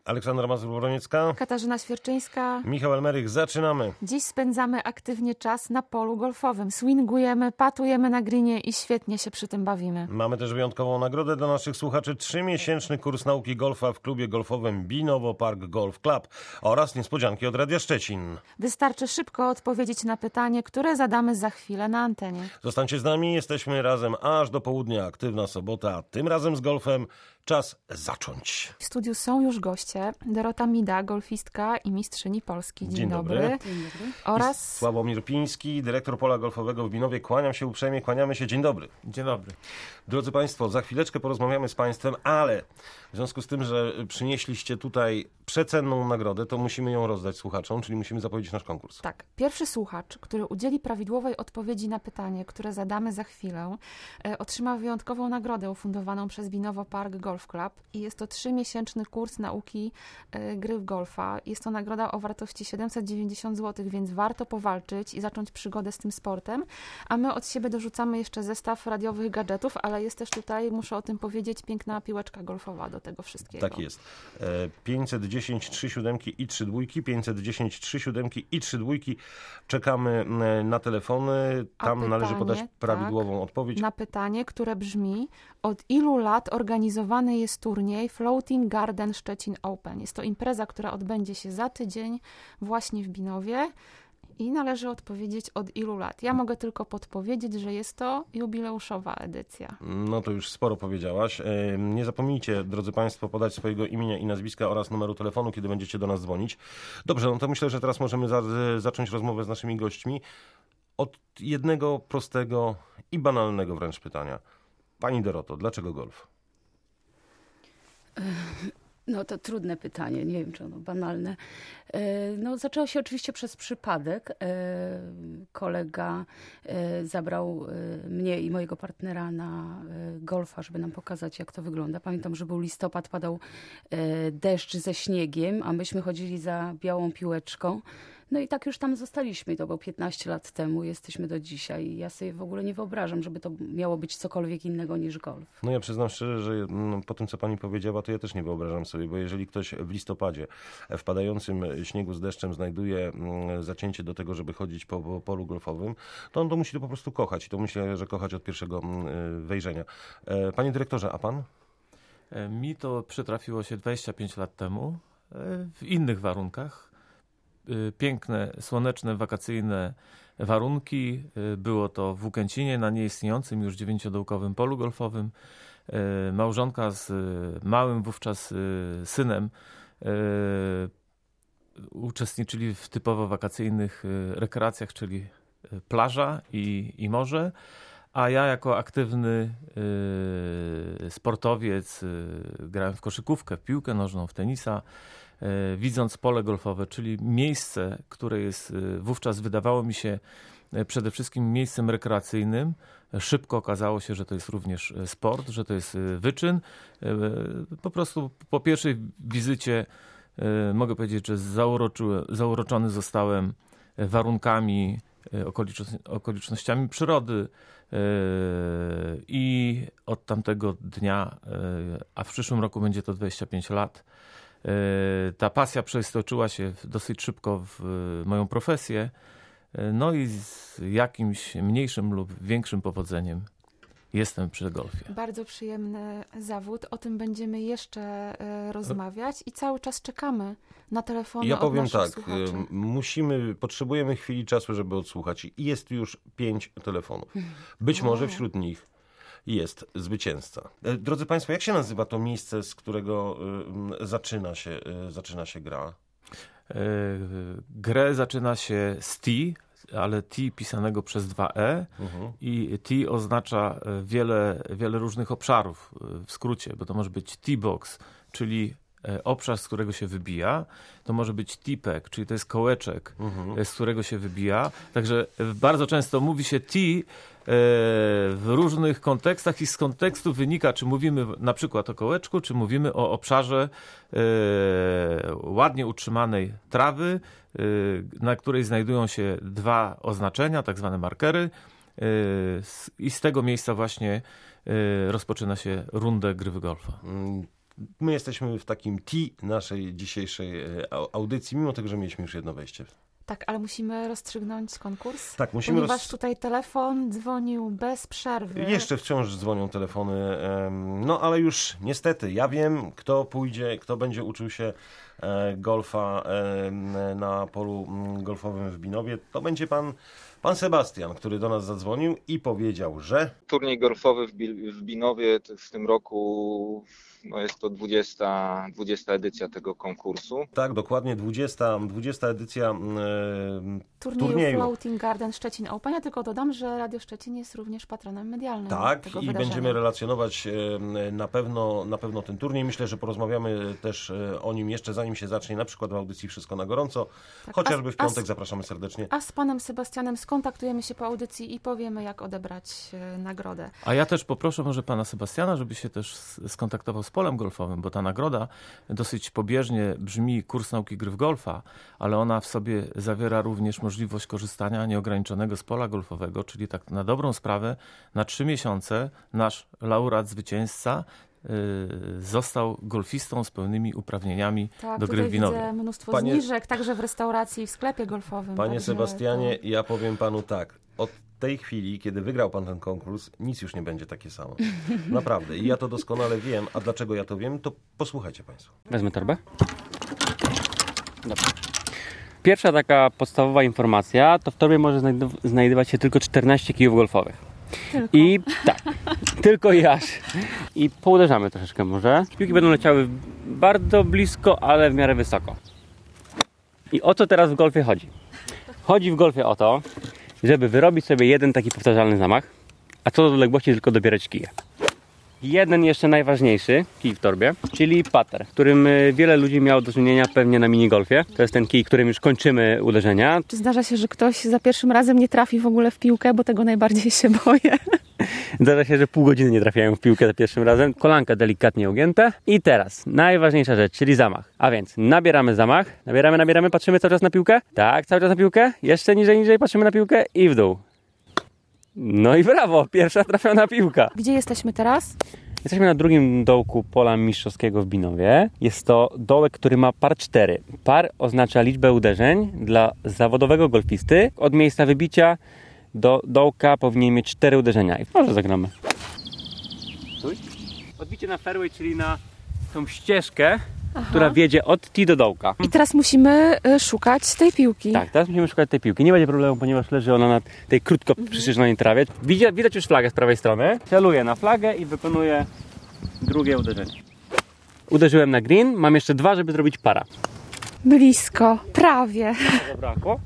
Aleksandra Mazur-Broniecka, Katarzyna Świerczyńska, Michał Elmerych. Zaczynamy. Dziś spędzamy aktywnie czas na polu golfowym. Swingujemy, patujemy na greenie i świetnie się przy tym bawimy. Mamy też wyjątkową nagrodę dla naszych słuchaczy. 3-miesięczny kurs nauki golfa w klubie golfowym Binowo Park Golf Club oraz niespodzianki od Radia Szczecin. Wystarczy szybko odpowiedzieć na pytanie, które zadamy za chwilę na antenie. Zostańcie z nami, jesteśmy razem aż do południa. Aktywna sobota, tym razem z golfem. Czas zacząć. W studiu są już goście. Dorota Mida, golfistka i mistrzyni Polski. Dzień dobry. Dzień dobry. Oraz Sławomir Piński, dyrektor pola golfowego w Binowie. Kłaniam się uprzejmie, kłaniamy się. Dzień dobry. Dzień dobry. Drodzy Państwo, za chwileczkę porozmawiamy z Państwem, ale w związku z tym, że przynieśliście tutaj przecenną nagrodę, to musimy ją rozdać słuchaczom, czyli musimy zapowiedzieć nasz konkurs. tak, pierwszy słuchacz, który udzieli prawidłowej odpowiedzi na pytanie, które zadamy za chwilę, otrzyma wyjątkową nagrodę ufundowaną przez Binowo Park Golf Club i jest to 3-miesięczny kurs nauki gry w golfa. Jest to nagroda o wartości 790 zł, więc warto powalczyć i zacząć przygodę z tym sportem. A my od siebie dorzucamy jeszcze zestaw radiowych gadżetów, ale jest też tutaj, muszę o tym powiedzieć, piękna piłeczka golfowa do tego wszystkiego. Tak jest. 510 3 siódemki i 3 dwójki, 510 3 siódemki i 3 dwójki. Czekamy na telefony. Tam należy podać prawidłową odpowiedź. Na pytanie, które brzmi: od ilu lat organizowany jest turniej Floating Garden Szczecin Open? Jest to impreza, która odbędzie się za tydzień właśnie w Binowie. I należy odpowiedzieć, od ilu lat. Ja mogę tylko podpowiedzieć, że jest to jubileuszowa edycja. No to już sporo powiedziałaś. Nie zapomnijcie, drodzy Państwo, podać swojego imienia i nazwiska oraz numeru telefonu, kiedy będziecie do nas dzwonić. Dobrze, no to myślę, że teraz możemy zacząć rozmowę z naszymi gośćmi od jednego prostego i banalnego wręcz pytania. Pani Doroto, dlaczego golf? No to trudne pytanie, nie wiem czy ono banalne. No zaczęło się oczywiście przez przypadek. Kolega zabrał mnie i mojego partnera na golfa, żeby nam pokazać, jak to wygląda. Pamiętam, że był listopad, padał deszcz ze śniegiem, a myśmy chodzili za białą piłeczką. No i tak już tam zostaliśmy. To było 15 lat temu, jesteśmy do dzisiaj. I ja sobie w ogóle nie wyobrażam, żeby to miało być cokolwiek innego niż golf. No ja przyznam szczerze, że po tym, co pani powiedziała, to ja też nie wyobrażam sobie, bo jeżeli ktoś w listopadzie w padającym śniegu z deszczem znajduje zacięcie do tego, żeby chodzić po polu golfowym, to on to musi to po prostu kochać. I to myślę, że kochać od pierwszego wejrzenia. Panie dyrektorze, a pan? Mi to przytrafiło się 25 lat temu w innych warunkach. Piękne, słoneczne, wakacyjne warunki. Było to w Łukęcinie na nieistniejącym już 9-dołkowym polu golfowym. Małżonka z małym wówczas synem uczestniczyli w typowo wakacyjnych rekreacjach, czyli plaża i morze. A ja jako aktywny sportowiec grałem w koszykówkę, w piłkę nożną, w tenisa. Widząc pole golfowe, czyli miejsce, które jest wówczas wydawało mi się przede wszystkim miejscem rekreacyjnym, szybko okazało się, że to jest również sport, że to jest wyczyn. Po prostu po pierwszej wizycie mogę powiedzieć, że zauroczony zostałem warunkami, okolicznościami przyrody i od tamtego dnia, a w przyszłym roku będzie to 25 lat, ta pasja przeistoczyła się dosyć szybko w moją profesję, no i z jakimś mniejszym lub większym powodzeniem jestem przy golfie. Bardzo przyjemny zawód, o tym będziemy jeszcze rozmawiać i cały czas czekamy na telefony Ja od powiem naszych tak, słuchaczy. potrzebujemy chwili czasu, żeby odsłuchać i jest już 5 telefonów. Być może wśród nich jest zwycięzca. Drodzy Państwo, jak się nazywa to miejsce, z którego zaczyna się gra? Grę zaczyna się z tee, ale tee pisanego przez 2E i tee oznacza wiele różnych obszarów w skrócie, bo to może być tee box, czyli obszar, z którego się wybija. To może być tee-pack, czyli to jest kołeczek, z którego się wybija. Także bardzo często mówi się tee w różnych kontekstach i z kontekstu wynika, czy mówimy na przykład o kołeczku, czy mówimy o obszarze ładnie utrzymanej trawy, na której znajdują się dwa oznaczenia, tak zwane markery, i z tego miejsca właśnie rozpoczyna się rundę gry w golfa. My jesteśmy w takim naszej dzisiejszej audycji, mimo tego, że mieliśmy już jedno wejście. Tak, ale musimy rozstrzygnąć konkurs. Tak, musimy ponieważ tutaj telefon dzwonił bez przerwy. Jeszcze wciąż dzwonią telefony, no ale już niestety ja wiem, kto pójdzie, kto będzie uczył się golfa na polu golfowym w Binowie. To będzie pan Sebastian, który do nas zadzwonił i powiedział, że... Turniej golfowy w Binowie w tym roku jest to 20 edycja tego konkursu. Tak, dokładnie 20 edycja Turnieju Floating Garden Szczecin Open. Ja tylko dodam, że Radio Szczecin jest również patronem medialnym Tak, tego i wydarzenia. będziemy relacjonować na pewno ten turniej. Myślę, że porozmawiamy też o nim jeszcze zanim się zacznie, na przykład w audycji Wszystko na gorąco. Tak, Chociażby w piątek zapraszamy serdecznie. A z panem Sebastianem skontaktujemy się po audycji i powiemy, jak odebrać nagrodę. A ja też poproszę może pana Sebastiana, żeby się też skontaktował z polem golfowym, bo ta nagroda dosyć pobieżnie brzmi kurs nauki gry w golfa, ale ona w sobie zawiera również możliwość korzystania nieograniczonego z pola golfowego, czyli tak na dobrą sprawę na 3 miesiące nasz laureat, zwycięzca został golfistą z pełnymi uprawnieniami do gry w Binowie. Widzę mnóstwo zniżek, także w restauracji i w sklepie golfowym. Panie Sebastianie, ja powiem panu tak, od tej chwili, kiedy wygrał pan ten konkurs, nic już nie będzie takie samo. Naprawdę. I ja to doskonale wiem. A dlaczego ja to wiem, to posłuchajcie państwo. Wezmę torbę. Dobrze. Pierwsza taka podstawowa informacja, to w torbie może znajdować się tylko 14 kijów golfowych. Tylko. I tak, tylko i aż. I pouderzamy troszeczkę może. Piłki będą leciały bardzo blisko, ale w miarę wysoko. I o co teraz w golfie chodzi? Chodzi w golfie o to, żeby wyrobić sobie jeden taki powtarzalny zamach, a co do odległości tylko dobierać kije. Jeden jeszcze najważniejszy kij w torbie, czyli putter, którym wiele ludzi miało do czynienia pewnie na minigolfie. To jest ten kij, którym już kończymy uderzenia. Czy zdarza się, że ktoś za pierwszym razem nie trafi w ogóle w piłkę, bo tego najbardziej się boję? Zdarza się, że pół godziny nie trafiają w piłkę za pierwszym razem. Kolanka delikatnie ugięte. I teraz najważniejsza rzecz, czyli zamach. A więc nabieramy zamach, nabieramy, patrzymy cały czas na piłkę. Tak, cały czas na piłkę. Jeszcze niżej, patrzymy na piłkę i w dół. No i brawo, pierwsza trafiona piłka. Gdzie jesteśmy teraz? Jesteśmy na drugim dołku pola mistrzowskiego w Binowie. Jest to dołek, który ma par 4. Par oznacza liczbę uderzeń dla zawodowego golfisty. Od miejsca wybicia do dołka powinien mieć 4 uderzenia. I może zagramy. Odbicie na fairway, czyli na tą ścieżkę, która wiedzie od tee do dołka. I teraz musimy szukać tej piłki. Tak, teraz musimy szukać tej piłki. Nie będzie problemu, ponieważ leży ona na tej krótko przystrzyżonej trawie. Widać już flagę z prawej strony. Celuję na flagę i wykonuję drugie uderzenie. Uderzyłem na green, mam jeszcze 2, żeby zrobić para. Blisko, prawie. Zabrakło.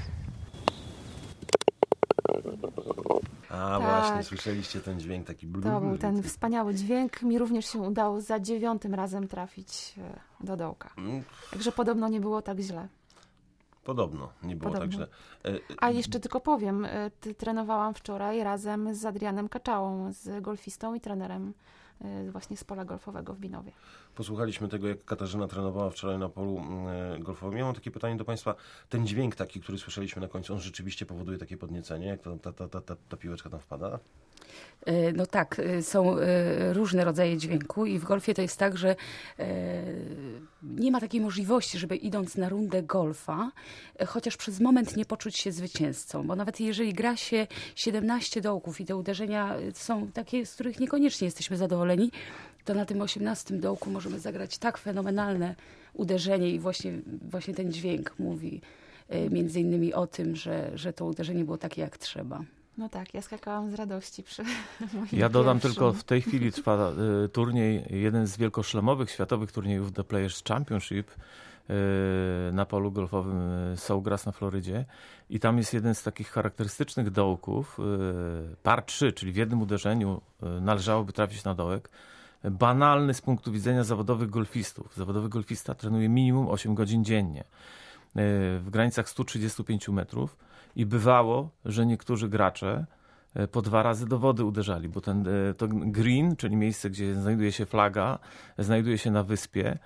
A Tak. właśnie, słyszeliście ten dźwięk taki To był ten wspaniały dźwięk. Mi również się udało za 9. razem trafić do dołka. Także podobno nie było tak źle. Podobno nie było tak źle. A jeszcze tylko powiem, trenowałam wczoraj razem z Adrianem Kaczałą, z golfistą i trenerem właśnie z pola golfowego w Binowie. Posłuchaliśmy tego, jak Katarzyna trenowała wczoraj na polu golfowym. Ja mam takie pytanie do państwa. Ten dźwięk taki, który słyszeliśmy na końcu, on rzeczywiście powoduje takie podniecenie, jak ta piłeczka tam wpada? No tak, są różne rodzaje dźwięku i w golfie to jest tak, że nie ma takiej możliwości, żeby idąc na rundę golfa, chociaż przez moment nie poczuć się zwycięzcą, bo nawet jeżeli gra się 17 dołków i te uderzenia są takie, z których niekoniecznie jesteśmy zadowoleni, to na tym 18 dołku możemy zagrać tak fenomenalne uderzenie i właśnie ten dźwięk mówi między innymi o tym, że to uderzenie było takie jak trzeba. No tak, ja skakałam z radości przy moim Ja dodam pierwszym. tylko, w tej chwili trwa turniej, jeden z wielkoszlemowych światowych turniejów The Players Championship na polu golfowym Sawgrass na Florydzie. I tam jest jeden z takich charakterystycznych dołków, par 3, czyli w jednym uderzeniu należałoby trafić na dołek. Banalny z punktu widzenia zawodowych golfistów. Zawodowy golfista trenuje minimum 8 godzin dziennie w granicach 135 metrów i bywało, że niektórzy gracze po 2 razy do wody uderzali, bo to green, czyli miejsce, gdzie znajduje się flaga, znajduje się na wyspie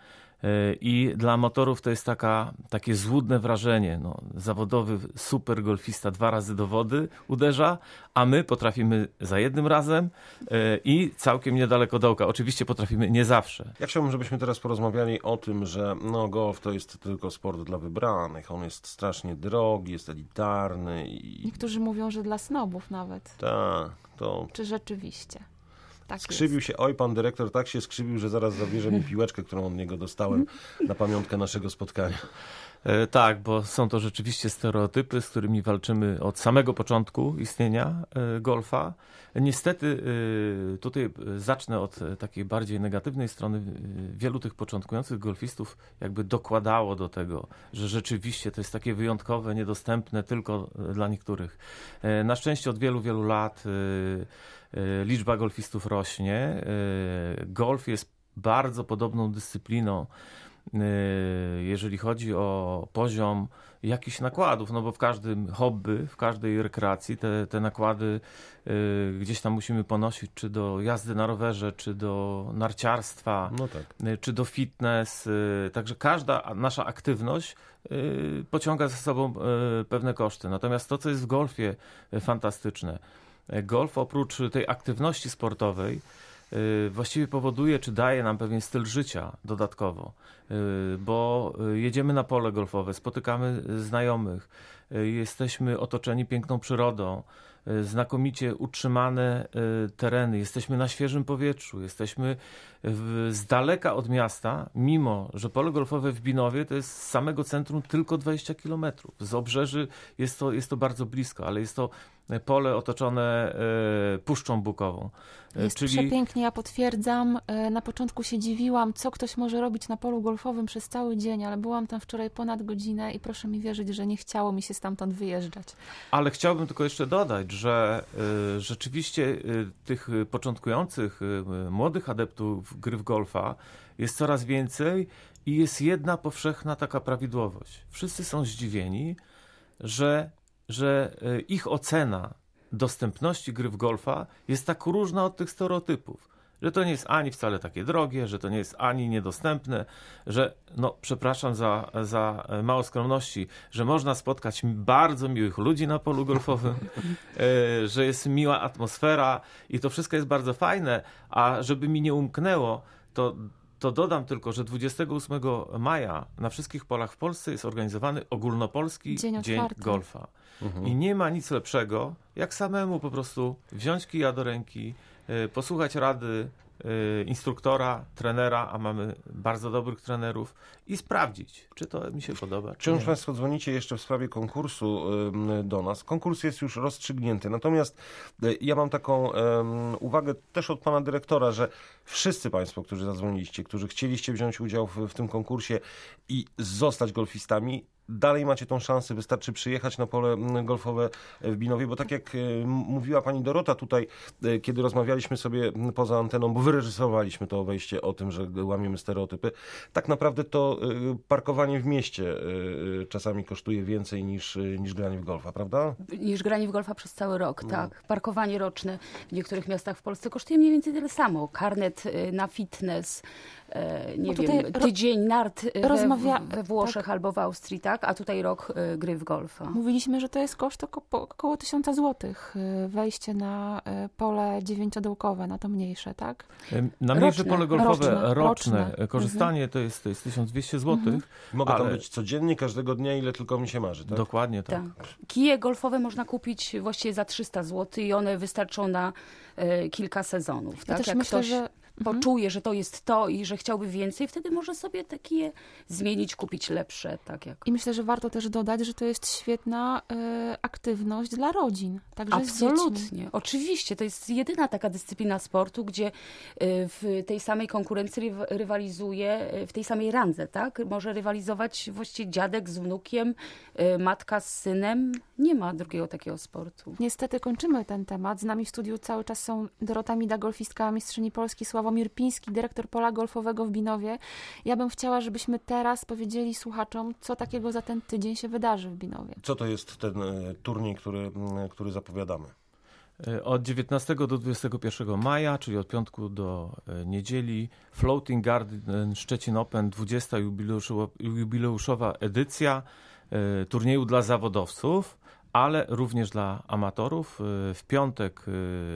I dla amatorów to jest takie złudne wrażenie. No, zawodowy super golfista 2 razy do wody uderza, a my potrafimy za jednym razem i całkiem niedaleko dołka. Oczywiście potrafimy nie zawsze. Ja chciałbym, żebyśmy teraz porozmawiali o tym, że golf to jest tylko sport dla wybranych. On jest strasznie drogi, jest elitarny. Niektórzy mówią, że dla snobów nawet. Tak, to... Czy rzeczywiście? Tak Skrzywił jest. się, pan dyrektor tak się skrzywił, że zaraz zabierze mi piłeczkę, którą od niego dostałem na pamiątkę naszego spotkania. Tak, bo są to rzeczywiście stereotypy, z którymi walczymy od samego początku istnienia golfa. Niestety tutaj zacznę od takiej bardziej negatywnej strony. Wielu tych początkujących golfistów jakby dokładało do tego, że rzeczywiście to jest takie wyjątkowe, niedostępne tylko dla niektórych. Na szczęście od wielu, wielu lat liczba golfistów rośnie. Golf jest bardzo podobną dyscypliną, jeżeli chodzi o poziom jakichś nakładów, no bo w każdym hobby, w każdej rekreacji te nakłady gdzieś tam musimy ponosić, czy do jazdy na rowerze, czy do narciarstwa, No tak. czy do fitness. Także każda nasza aktywność pociąga ze sobą pewne koszty. Natomiast to, co jest w golfie fantastyczne, golf oprócz tej aktywności sportowej właściwie powoduje, czy daje nam pewien styl życia dodatkowo, bo jedziemy na pole golfowe, spotykamy znajomych, jesteśmy otoczeni piękną przyrodą, znakomicie utrzymane tereny, jesteśmy na świeżym powietrzu, jesteśmy z daleka od miasta, mimo że pole golfowe w Binowie to jest z samego centrum tylko 20 km. Z obrzeży jest to bardzo blisko, ale jest to pole otoczone Puszczą Bukową. Jest przepięknie, ja potwierdzam. Na początku się dziwiłam, co ktoś może robić na polu golfowym przez cały dzień, ale byłam tam wczoraj ponad godzinę i proszę mi wierzyć, że nie chciało mi się stamtąd wyjeżdżać. Ale chciałbym tylko jeszcze dodać, że rzeczywiście tych początkujących, młodych adeptów gry w golfa jest coraz więcej i jest jedna powszechna taka prawidłowość. Wszyscy są zdziwieni, że ich ocena dostępności gry w golfa jest tak różna od tych stereotypów. Że to nie jest ani wcale takie drogie, że to nie jest ani niedostępne, że, no przepraszam za mało skromności, że można spotkać bardzo miłych ludzi na polu golfowym, że jest miła atmosfera i to wszystko jest bardzo fajne, a żeby mi nie umknęło, to dodam tylko, że 28 maja na wszystkich polach w Polsce jest organizowany ogólnopolski Dzień Golfa. I nie ma nic lepszego, jak samemu po prostu wziąć kija do ręki, posłuchać rady instruktora, trenera, a mamy bardzo dobrych trenerów i sprawdzić, czy to mi się podoba. Czy Wciąż Państwo dzwonicie jeszcze w sprawie konkursu do nas. Konkurs jest już rozstrzygnięty. Natomiast ja mam taką uwagę też od pana dyrektora, że wszyscy Państwo, którzy zadzwoniliście, którzy chcieliście wziąć udział w tym konkursie i zostać golfistami, dalej macie tą szansę, wystarczy przyjechać na pole golfowe w Binowie, bo tak jak mówiła pani Dorota tutaj, kiedy rozmawialiśmy sobie poza anteną, bo wyreżyserowaliśmy to wejście o tym, że łamiemy stereotypy, tak naprawdę to parkowanie w mieście czasami kosztuje więcej niż granie w golfa, prawda? Niż granie w golfa przez cały rok, tak. Parkowanie roczne w niektórych miastach w Polsce kosztuje mniej więcej tyle samo. Karnet na fitness, nie wiem, tydzień nart we Włoszech albo w Austrii, tak? A tutaj rok gry w golfa. Mówiliśmy, że to jest koszt około 1000 zł. Wejście na pole 9-dołkowe, na to mniejsze, tak? Na mniejsze pole golfowe roczne. Korzystanie to jest 1200 zł. Mogę tam być codziennie, każdego dnia, ile tylko mi się marzy, tak? Dokładnie tak. Kije golfowe można kupić właściwie za 300 zł i one wystarczą na kilka sezonów. Ja tak? też Jak myślę, ktoś poczuje, że to jest to i że chciałby więcej, wtedy może sobie te kije zmienić, kupić lepsze. Tak jak... I myślę, że warto też dodać, że to jest świetna aktywność dla rodzin. Także absolutnie. Oczywiście. To jest jedyna taka dyscyplina sportu, gdzie w tej samej konkurencji rywalizuje, w tej samej randze, tak? Może rywalizować właściwie dziadek z wnukiem, matka z synem. Nie ma drugiego takiego sportu. Niestety kończymy ten temat. Z nami w studiu cały czas są Dorota Mida, golfistka, mistrzyni Polski, Sławomir Piński, dyrektor pola golfowego w Binowie. Ja bym chciała, żebyśmy teraz powiedzieli słuchaczom, co takiego za ten tydzień się wydarzy w Binowie. Co to jest ten turniej, który zapowiadamy? Od 19 do 21 maja, czyli od piątku do niedzieli, Floating Garden Szczecin Open, 20. jubileuszowa edycja turnieju dla zawodowców, ale również dla amatorów. W piątek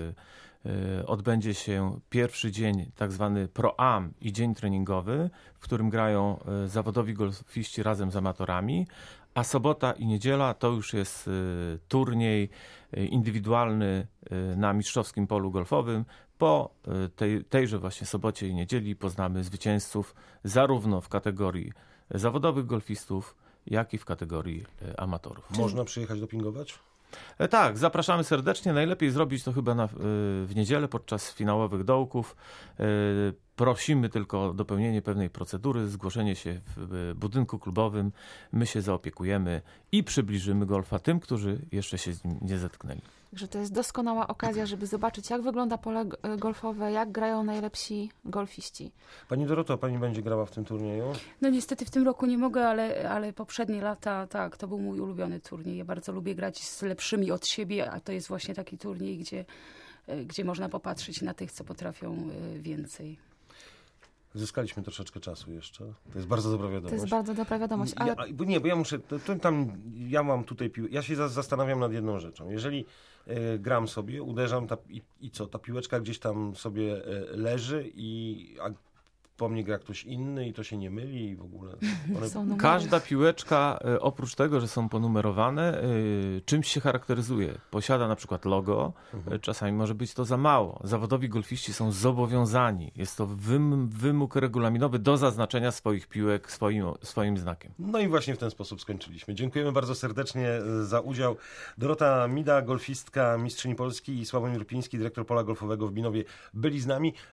odbędzie się pierwszy dzień, tak zwany Pro-Am i dzień treningowy, w którym grają zawodowi golfiści razem z amatorami, a sobota i niedziela to już jest turniej indywidualny na mistrzowskim polu golfowym. Po tejże właśnie sobocie i niedzieli poznamy zwycięzców zarówno w kategorii zawodowych golfistów, jak i w kategorii amatorów. Można przyjechać dopingować? Tak, zapraszamy serdecznie. Najlepiej zrobić to chyba w niedzielę podczas finałowych dołków. Prosimy tylko o dopełnienie pewnej procedury, zgłoszenie się w budynku klubowym. My się zaopiekujemy i przybliżymy golfa tym, którzy jeszcze się z nim nie zetknęli. Także to jest doskonała okazja, żeby zobaczyć, jak wygląda pole golfowe, jak grają najlepsi golfiści. Pani Doroto, pani będzie grała w tym turnieju? No niestety w tym roku nie mogę, ale poprzednie lata, tak, to był mój ulubiony turniej. Ja bardzo lubię grać z lepszymi od siebie, a to jest właśnie taki turniej, gdzie można popatrzeć na tych, co potrafią więcej. Zyskaliśmy troszeczkę czasu jeszcze. To jest bardzo dobra wiadomość. To jest bardzo dobra wiadomość. Ale... Bo ja muszę, ja mam tutaj ja się zastanawiam nad jedną rzeczą. Jeżeli gram sobie, uderzam i co, ta piłeczka gdzieś tam sobie leży a po mnie gra ktoś inny i to się nie myli i w ogóle. Każda piłeczka, oprócz tego, że są ponumerowane, czymś się charakteryzuje. Posiada na przykład logo, czasami może być to za mało. Zawodowi golfiści są zobowiązani. Jest to wymóg regulaminowy do zaznaczenia swoich piłek swoim znakiem. No i właśnie w ten sposób skończyliśmy. Dziękujemy bardzo serdecznie za udział. Dorota Mida, golfistka, mistrzyni Polski, i Sławomir Piński, dyrektor pola golfowego w Binowie, byli z nami.